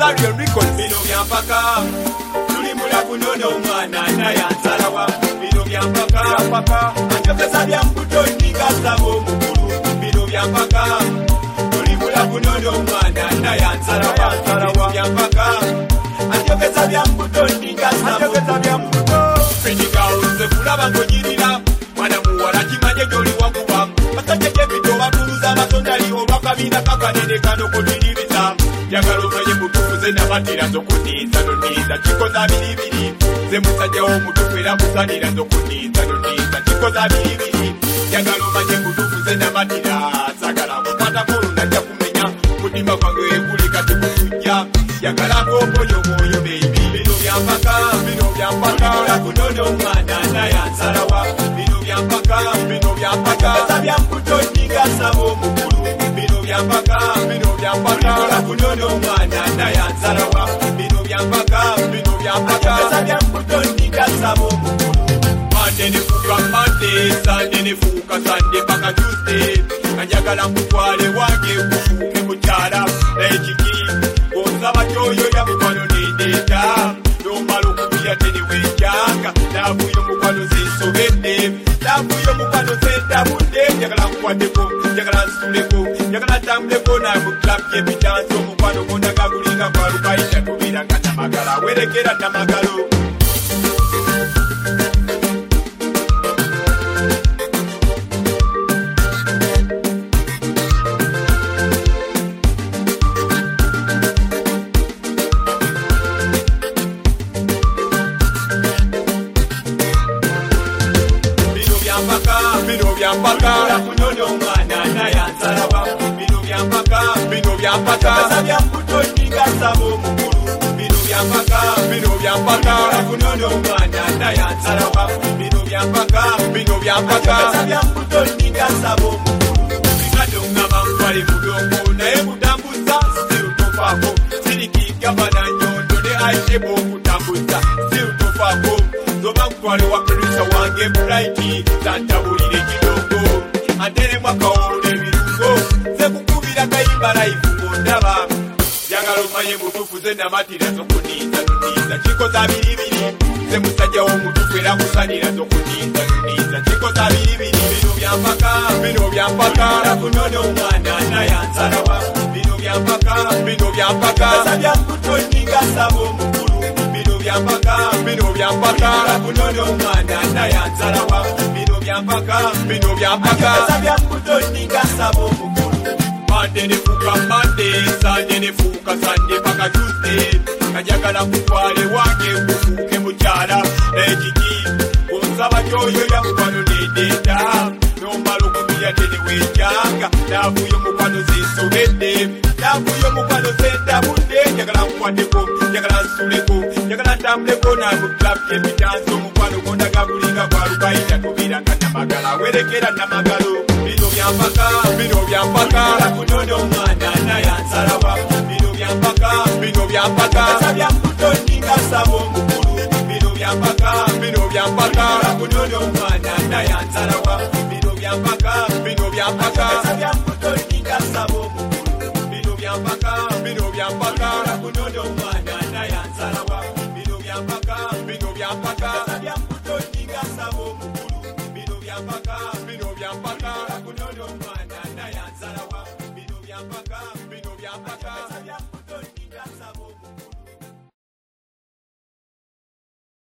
Stallion Records. Bino byampaka tuli mulabu nono omwana nayansalawa. Bino byampaka anjogeza bya mbuto ningasaba omukulu. Bino byampaka tuli mulabu nono omwana nayansalawa. Bino byampaka anjogeza bya mbuto ningasaba omukulu. Fenigawuze kulaba ngonyirira mwana muwala kimanye gyoli wakuba. Basajja gyebito batuluza amasondali olwakabina kakanene kano kodiniriza. Yagalo manye mutufuze nabatira zokuniza noniza chikoza bilibili. Ze musajja omutufu era kusanira zokuniza noniza chikoza bilibili. Yagalo manye mutufuze nabatira sagala mupata kulu najja kumenya kudimba kwange ekuli kati kujja. Yagala komoyo moyo baby. Bino byampaka ola kunono omwana nayansalawa. Bino byampaka sabya mbuto ningasaba omukulu. Bino byampaka ola kunono omwana nayansalawa. Bino byampaka sabya mbuto ningasaba omukulu. Monday nefuuka Monday, Sunday nefuuka Sunday paka Tuesday. Kanjagala mutwale wange kufuuke mukyala ekiki. Onsaba kyoyo ya mukwano nedeta. Nomala okubira tenewenjanga. Navuyo mukwano zinsobedde. Navuyo mukwano zentabudde. Njagala nkukwateko, njagala nsituleko, njagala ntambuleko naye mu club y'ebitansi. Omukwano gonna gagulinga gwalukayita tubira nga Namagala. Werekera Namagalo. Bino byampaka kunono omwana nayansalawa. Bino byampaka sabya mbuto ningasaba omukulu. Bino byampaka kunono omwana nayansalawa. Bino byampaka sabya mbuto ningasaba omukulu. Bikado ngaba nkwale mudongo naye kutambuza still tofako. Sirikika bana nyondo ne aitebo kutambuza still tofako. Zoba nkwale wa producer wange Brighty tantabulire kidongo. Atere mwaka ole birungo. Ze kukubira kayimba life ngondaba. Yagala omanye mutufu ze namatira zokuniza nuniza. Chikoza bilibili. Ze musajja omutufu era kusanira zokuniza nuniza. Chikoza bilibili. Bino byampaka kunono omwana nayansalawa. Bino byampaka sabya mbuto ningasaba omukulu. Bino byampaka kunono omwana nayansalawa. Bino byampaka sabya mbuto ningasaba omukulu. Monday nefuuka Monday, Sunday nefuuka Sunday paka Tuesday. Kanjagala kutwale wange kufuuke mukyala ekiki. Onsaba kyoyo ya mukwano nedeta. Nomala okubira tenewenjanga. Navuyo mukwano zinsobedde. Navuyo mukwano zentabudde. Njagala nkukwateko, njagala nsituleko, njagala ntambuleko naye mu club y'ebitansi. Omukwano gonna gagulinga gwalukayita tubira nga Namagala. Werekera Namagalo. Bino byampaka kunono omwana nayansalawa. Bino byampaka sabya mbuto ningasaba omukulu. Bino byampaka kunono omwana nayansalawa. Bino byampaka sabya mbuto ningasaba omukulu. Bino byampaka kunono omwana nayansalawa. Bino byampaka sabya mbuto ningasaba omukulu. Bino byampaka kunono omwana nayansalawa. Bino byampaka